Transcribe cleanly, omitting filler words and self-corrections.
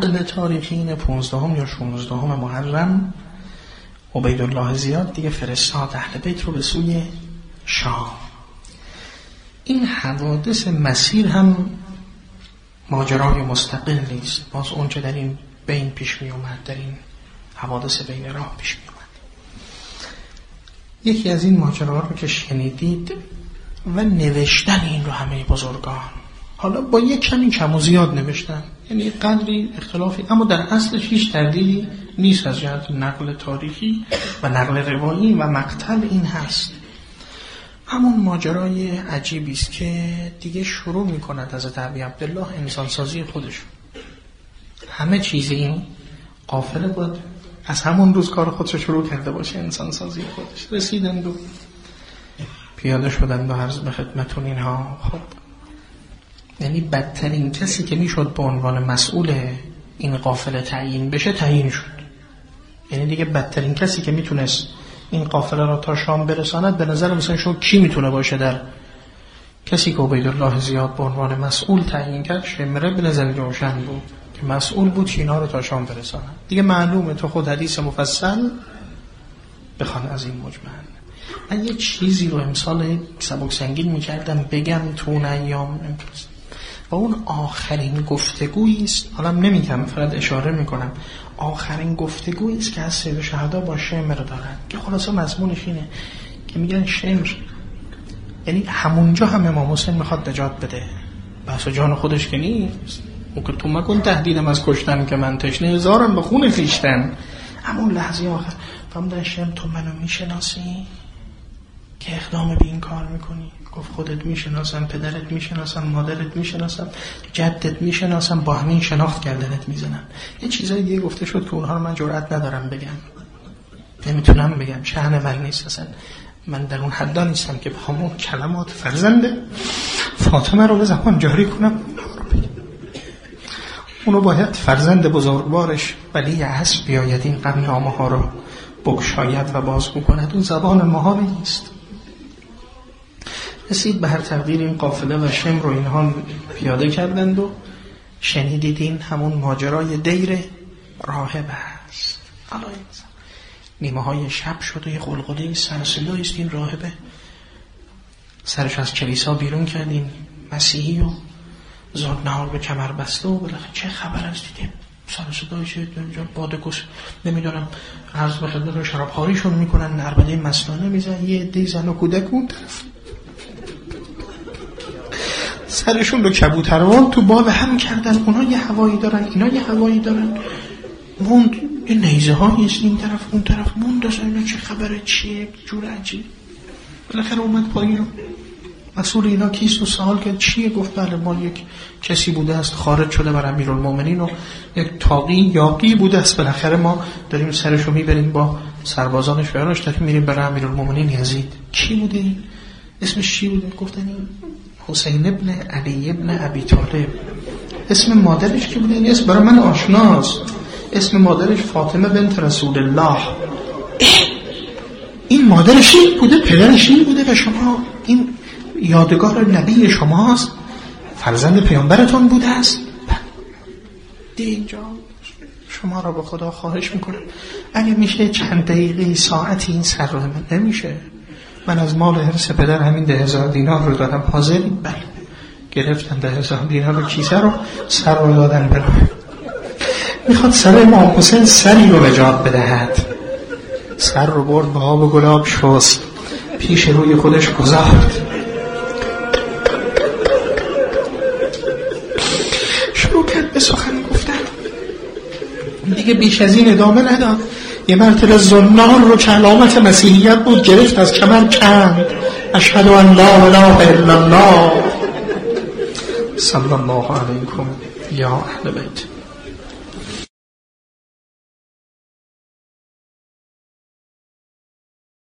نقل تاریخی این 15 یا 16 محرم عبیدالله زیاد دیگه فرستاد اهل بیت رو به سوی شام. این حوادث مسیر هم ماجرای مستقل نیست، باز اونچه در این بین پیش می اومد، در این حوادث بین راه پیش می اومد. یکی از این ماجراها رو که شنیدید و نوشتن این رو همه بزرگان، حالا با یک کمی کم و زیاد نوشتن، یعنی قدری اختلافی، اما در اصلش هیچ تردیدی نیست از جهت نقل تاریخی و نقل روایی و مقتل این هست. همون ماجرای عجیبی است که دیگه شروع می‌کند از ابی عبدالله انسانسازی خودش. همه چیز این قافله بود از همون روز کار خودش شروع کرده باشه، انسانسازی خودش. رسیدند و پیاده شدند و عرض به خدمتون اینها. خب یعنی بدترین کسی که میشد به عنوان مسئول این قافله تعیین بشه تعیین شد. یعنی دیگه بدترین کسی که میتونست این قافله را تا شام برساند به نظر مثلا شما کی میتونه باشه؟ در کسی که عبیدالله زیاد به عنوان مسئول تعیین کرد، شمره به نظر روشن بود که مسئول بود که اینا رو تا شام برساند. دیگه معلومه، تو خود حدیث مفصل بخوان از این مجمل. من یه چیزی رو امسال سبک سنگین میکردم بگم تو اون ایام و اون آخرین گفتگویی است، حالا نمیگم فقط اشاره میکنم، آخرین گفتگویی است که از سید شهدا با شمر دارن که خلاصه مضمونش اینه که میگن شمر، یعنی همونجا هم امام حسین میخواد نجات بده، بحث جان خودش که نیست، اون که تو مکن تهدیدم از کشتن که من تشنه هزارم به خون خویشتن. همون لحظه آخر فهمیدن شمر تو منو میشناسی که اقدام به این کار میکنی؟ گفت خودت میشناسم، پدرت میشناسم، مادرت میشناسم، جدت میشناسم، با همین شناخت گردنت میزنم. یه چیزای دیگه گفته شد که اونها رو من جرئت ندارم بگم، نمیتونم بگم، شأن من نیست اصلا، من در اون حدا نیستم که بخوام اون کلمات فرزند فاطمه رو به زبان جاری کنم. اونو باید فرزند بزرگوارش ولی عصر بیاید این غمنامه ها رو بگشاید و بازگو کند، اون زبان ماها نیست. رسید به هر تقدیر این قافله و شمر رو اینها پیاده کردند و شنیدید این همون ماجرای دیر راهب است. الان نیمه های شب شد و یه قلقله سرصدایی است، این راهبه سرش از کلیسا بیرون کرد، این مسیحی و زاد نهار به کمر بسته و بالاخره چه خبر است دیدیم سرصدایی شد اینجا بادکش نمیدونم عرض به خدمت شرابخواریشون میکنن، عربده مستانه میزن، یه عده زن و کودک اون طرف سرشون رو کبوتروان تو بال هم کردن، اونا یه هوایی دارن اینا یه هوایی دارن، موند یه نیزه هایی است این طرف اون طرف، موند اصلا اینا چه خبره چیه جور عجیب. بالاخره اومد پایین رو مسئول اینا کیست و سوال کرد چیه؟ گفت بله ما یک کسی بوده است خارج شده بر امیرالمومنین و یک تاقی یاقی بوده است، بالاخره ما داریم سرشو میبریم با سربازان شوهرش داریم میریم برای امیرالمومنین یزید. کی بوده این؟ اسمش چی بوده؟ گفتن این حسین ابن علی ابن ابی طالب. اسم مادرش کی بوده؟ این اسم برای من آشناست، اسم مادرش فاطمه بنت رسول الله. این مادرش این بوده، پدرش این بوده و شما این یادگار نبی شماست، فرزند پیامبرتون بوده است. دی اینجا شما را به خدا خواهش میکنم اگه میشه چند دقیقه ساعتی این سر رو من نمیشه، من از مال حرص پدر همین 10,000 دینار رو دادم، حاضرین؟ بله. گرفتن 10,000 دینار رو، کیسه رو، سر رو دادن برای میخواد سر امام حسین سری رو نجات بدهد. سر رو برد با آب و گلاب شست، پیش روی خودش گذاشت، شروع کرد به سخن گفتن، دیگه بیش از این ادامه نداد. یه مرتبه زنار رو که علامت مسیحیت بود گرفت از کمر کند، اشهد ان لا اله الا الله صلی الله علیکم یا اهل بیت.